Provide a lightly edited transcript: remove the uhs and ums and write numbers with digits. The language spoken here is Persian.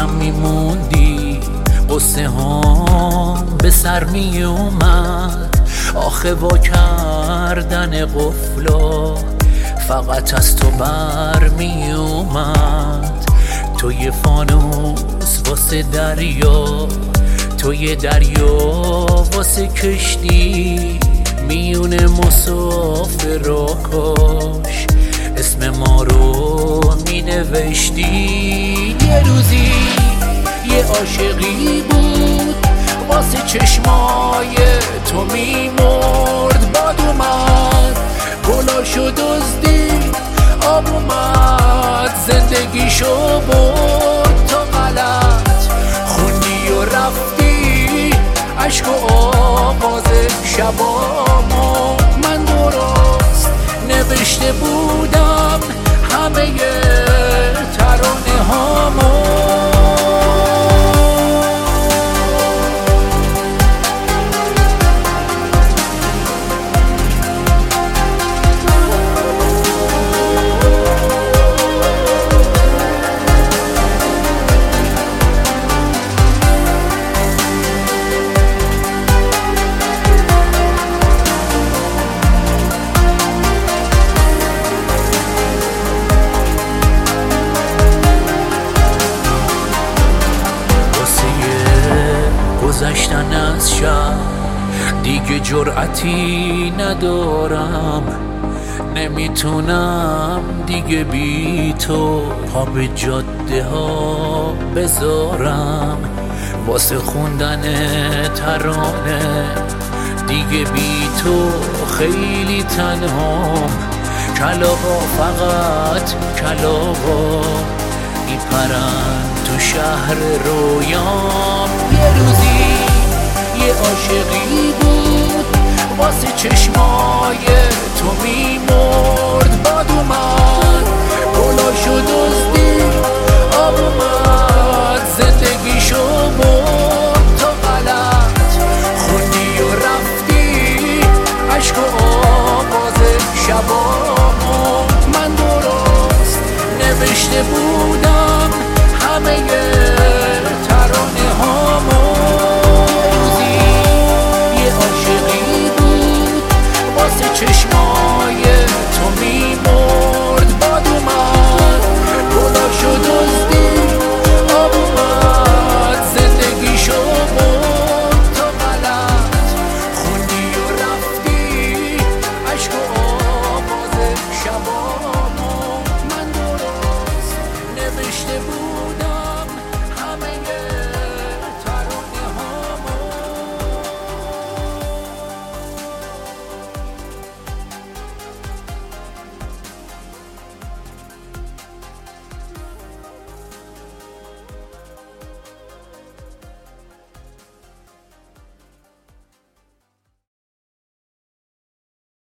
یکم میموندی قصه هم به سر می اومد. آخه وا کردن قفلا فقط از تو بر می اومد. تو یه فانوس واسه دریا، تو یه دریا واسه کشتی، میونه مسافر را کاش اسم ما رو می نوشتی. یه روزی یه عاشقی بود واسه چشمای تو می مرد. باد اومد گلاشو دزدید، آب اومد زندگیشو برد. تو غلط خوندی و رفتی عشق و آغاز شبامو. من درست نوشته بودم همه ترانه هامو. گذشتن از شب دیگه جرأتی ندارم، نمیتونم دیگه بی تو پا به جاده ها بذارم. واسه خوندن ترانه دیگه بی تو خیلی تنهام. کلاغا فقط کلاغا میپرن تو شهر رویام. یه روزی یه عاشقی بود واسه چشمای تو میمرد. باد اومد گلاشو دزدید، آب اومد زندگیشو برد. تو غلط خوندی و رفتی عشق و آغاز شبامو. من درست نوشته بودم همه